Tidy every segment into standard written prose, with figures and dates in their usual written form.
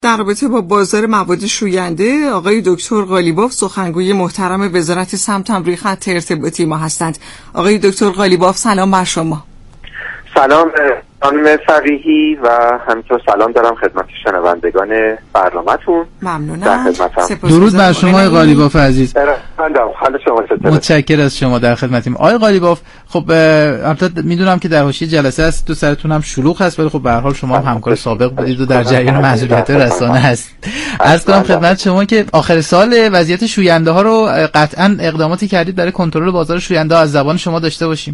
در رابطه با بازار مواد شوینده آقای دکتر قالیباف سخنگوی محترم وزارت سمت تمرین خط ارتباطی ما هستند. آقای دکتر قالیباف سلام بر شما. سلام خانم فقیهی و همینطور سلام دارم خدمت شنوندگان برنامه‌تون. ممنونم. درود بر شما آقای قالیباف عزیز. حال شما چطوره؟ متشکرم از شما، در خدمتیم. آقای قالیباف، خب البته میدونم که در حاشیه جلسه است، تو سرتون هم شلوغ هست، ولی خب به هر حال شما هم همکار سابق بودید و در جریان مسئولیت رسانه هست. عرض کنم خدمت شما که آخر سال وضعیت شوینده ها رو قطعاً اقداماتی کردید برای کنترل بازار شوینده ها، از زبان شما داشته باشیم.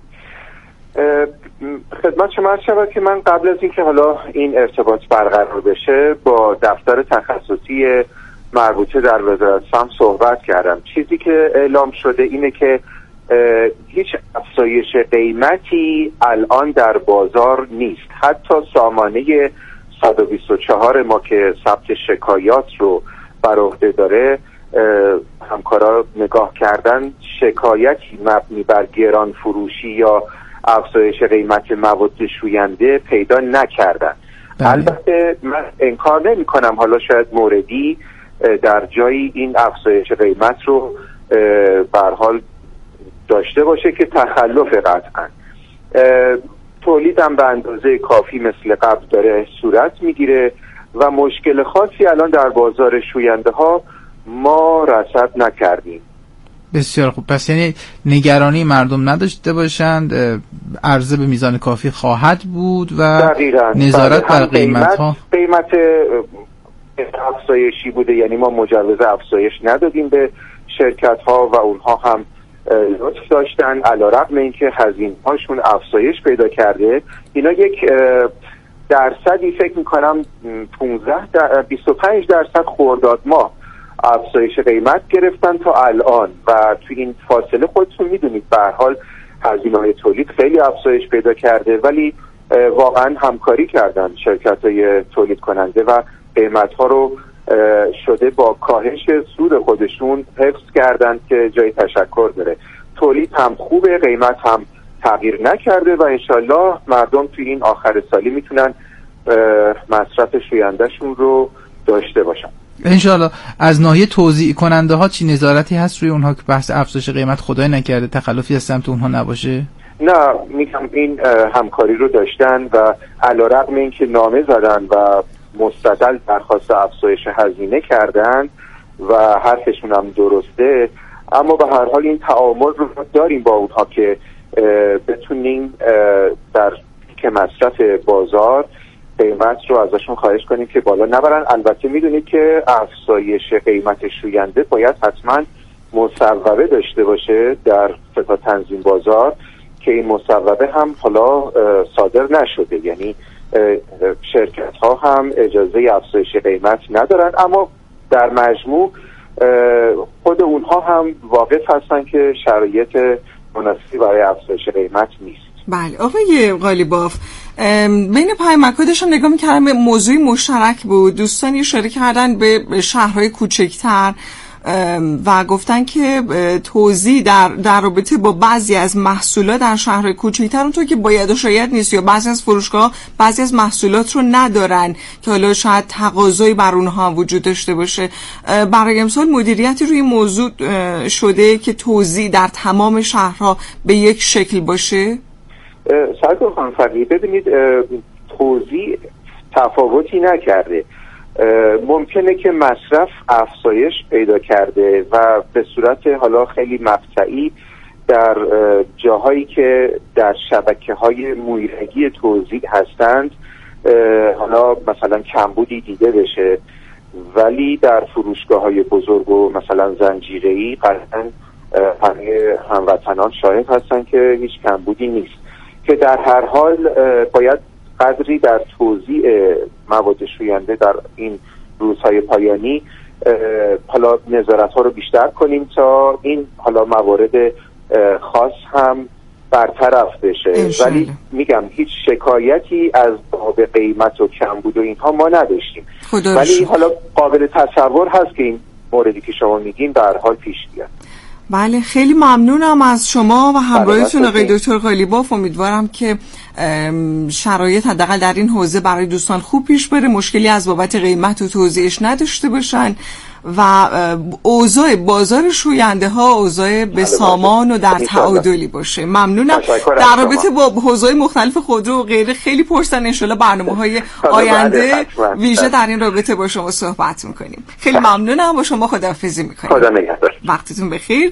خدمت شما عرض شود که من قبل از اینکه حالا این ارتباط برقرار بشه با دفتر تخصصی مربوطه در وزارت سمت صحبت کردم. چیزی که اعلام شده اینه که هیچ افزایش قیمتی الان در بازار نیست. حتی سامانه 124 ما که ثبت شکایات رو بر عهده داره، همکارا نگاه کردن شکایتی مبنی بر گران فروشی یا افزایش قیمت مواد شوینده پیدا نکردن. البته من انکار نمی کنم حالا شاید موردی در جایی این افزایش قیمت رو به هر حال داشته باشه که تخلف قطعا. تولیدم به اندازه کافی مثل قبل داره صورت میگیره و مشکل خاصی الان در بازار شوینده ها ما رصد نکردیم. بسیار خوب. پس یعنی نگرانی مردم نداشته باشند، عرضه به میزان کافی خواهد بود و دقیقاً نظارت بر قیمت ها. قیمت افزایشی بوده، یعنی ما مجوز افزایش ندادیم به شرکت ها و اونها هم لطف داشتن علیرغم اینکه هزینه هاشون افزایش پیدا کرده. اینا یک درصدی فکر میکنم 25% خرداد ماه افزایش قیمت گرفتن تا الان و توی این فاصله خودتون میدونید به هر حال هزینه‌های تولید خیلی افزایش پیدا کرده، ولی واقعا همکاری کردن شرکت‌های تولید کننده و قیمت‌ها رو شده با کاهش سود خودشون حفظ کردن که جای تشکر داره. تولید هم خوبه، قیمت هم تغییر نکرده و انشالله مردم توی این آخر سالی میتونن مصرف شویندهشون رو داشته باشن. انشالله. از ناحیه توزیع کننده ها چی نظارتی هست روی اونها که بحث افزایش قیمت خدای نکرده تخلفی از سمت اونها نباشه؟ نه، میگم این همکاری رو داشتن و علیرغم اینکه نامه زدن و مستدل درخواست افزایش هزینه کردن و حرفشون هم درسته، اما به هر حال این تعامل رو داریم با اونها که بتونیم در پیک مصرف بازار قیمت رو ازشون خواهش کنیم که بالا نبرن. البته میدونید که افزایش قیمت شوینده باید حتما مصوبه داشته باشه در فتا تنظیم بازار که این مصوبه هم حالا صادر نشده، یعنی شرکت ها هم اجازه افزایش قیمت ندارن، اما در مجموع خود اونها هم واقف هستن که شرایط مناسبی برای افزایش قیمت نیست. بله آقای قالیباف، بین پیامک‌هاش هم نگاه می‌کردم به موضوعی مشترک بود. دوستان اشاره کردن به شهرهای کوچکتر و گفتن که توزیع در رابطه با بعضی از محصولات در شهرهای کوچکتر اونطور که باید و شاید نیست، یا بعضی از فروشگاه بعضی از محصولات رو ندارن که حالا شاید تقاضایی بر اونها وجود داشته باشه. برای امسال مدیریتی روی موضوع شده که توزیع در تمام شهرها به یک شکل باشه؟ سرکار خانم فقیهی، ببینید توزیع تفاوتی نکرده. ممکنه که مصرف افزایش پیدا کرده و به صورت حالا خیلی مقطعی در جاهایی که در شبکه‌های مویرگی توزیع هستند حالا مثلا کمبودی دیده بشه، ولی در فروشگاه‌های بزرگ و مثلا زنجیره‌ای قطعاً همه هموطنان شاهد هستن که هیچ کمبودی نیست، که در هر حال باید قدری در توزیع مواد شوینده در این روزهای پایانی حالا نظارت ها رو بیشتر کنیم تا این حالا موارد خاص هم برطرف بشه. ولی میگم هیچ شکایتی از باب قیمت و کمبود و اینها ما نداشتیم، ولی حالا قابل تصور هست که این موردی که شما میگین در حال پیش بیاد. بله خیلی ممنونم از شما و همراهیتون آقای دکتر قالیباف. امیدوارم که شرایط حداقل در این حوزه برای دوستان خوب پیش بره، مشکلی از بابت قیمت و توزیعش نداشته باشن و اوضاع بازار شوینده ها اوضاع به سامان و در تعادلی باشه. ممنونم. در رابطه با حوزه‌های مختلف خودرو و غیره خیلی پرسن، ان شاءالله برنامه‌های آینده ویژه در این رابطه با شما صحبت می‌کنیم. خیلی ممنونم. با شما خداحافظی می‌کنیم. خدا نگهدار. وقتتون بخیر.